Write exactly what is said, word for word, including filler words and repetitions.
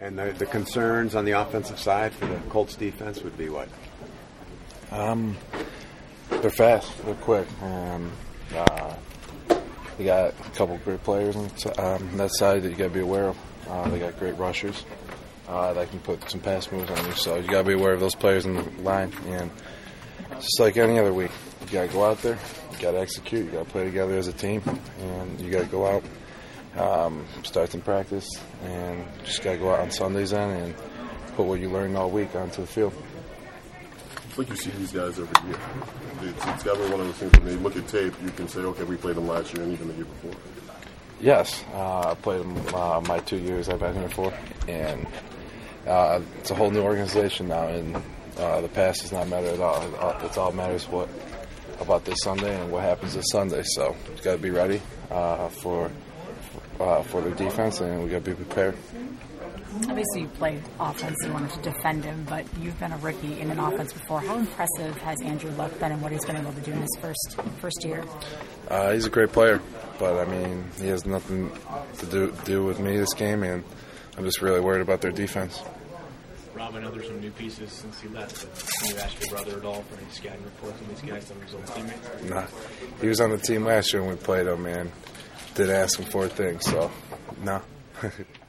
And the, the concerns on the offensive side for the Colts defense would be what? Um, they're fast. They're quick. Um, uh, they got a couple great players on um, that side that you got to be aware of. Uh, they got great rushers uh, that can put some pass moves on you. So you got to be aware of those players in the line. And just like any other week, you got to go out there. You got to execute. You got to play together as a team, and you got to go out. Um, start some practice, and just got to go out on Sundays then and put what you learned all week onto the field. It's like you see these guys every year. It's, it's got to be one of those things when you look at tape, you can say, okay, we played them last year and even the year before. Yes, uh, I played them uh, my two years I've been here for, and uh, it's a whole new organization now, and uh, the past does not matter at all. It all matters what about this Sunday and what happens this Sunday. So you got to be ready uh, for. Uh, for their defense, and we got to be prepared. Obviously, you played offense. You wanted to defend him, but you've been a rookie in an offense before. How impressive has Andrew Luck been, and what he's been able to do in his first first year? Uh, he's a great player, but I mean, he has nothing to do do with me this game, and I'm just really worried about their defense. Rob, I know there's some new pieces since he left. Can you ask your brother at all for any scouting reports on these guys that were his old teammates? Nah, he was on the team last year when we played him, and didn't ask him for a thing, so no.